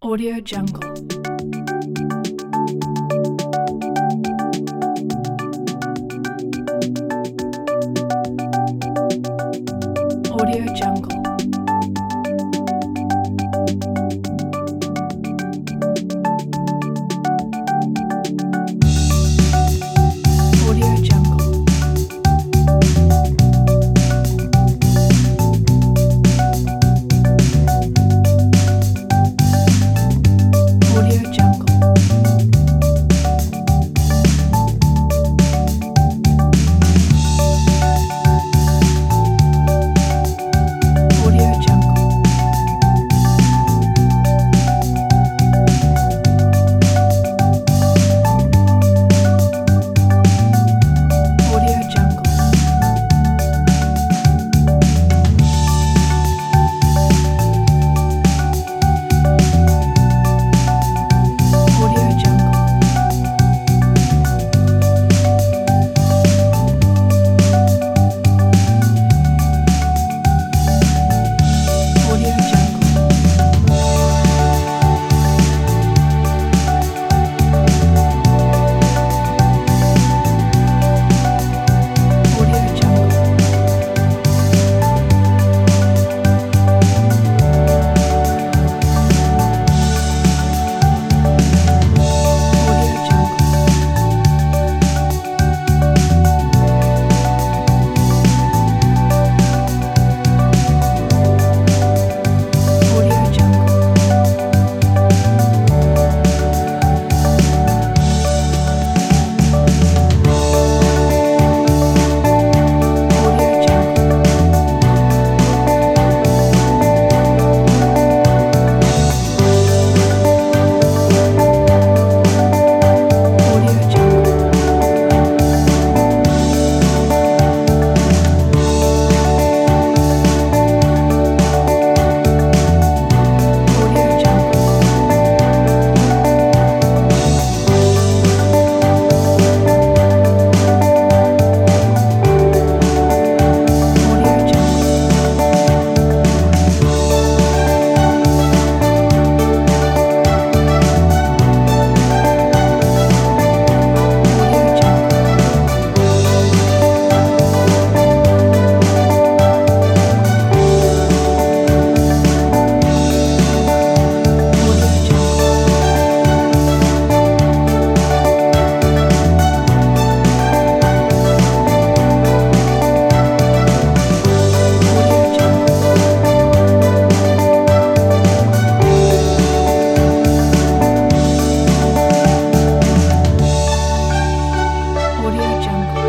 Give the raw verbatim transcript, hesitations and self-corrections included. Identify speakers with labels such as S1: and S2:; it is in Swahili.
S1: Audio Jungle. Audio Jungle. Audio Jungle. Audio Jungle. Audio Jungle. Audio Jungle. Audio Jungle. Audio Jungle. Audio Jungle. Audio Jungle. Audio Jungle. Audio Jungle. Audio Jungle. Audio Jungle. Audio Jungle. Audio Jungle. Audio Jungle. Audio Jungle. Audio Jungle.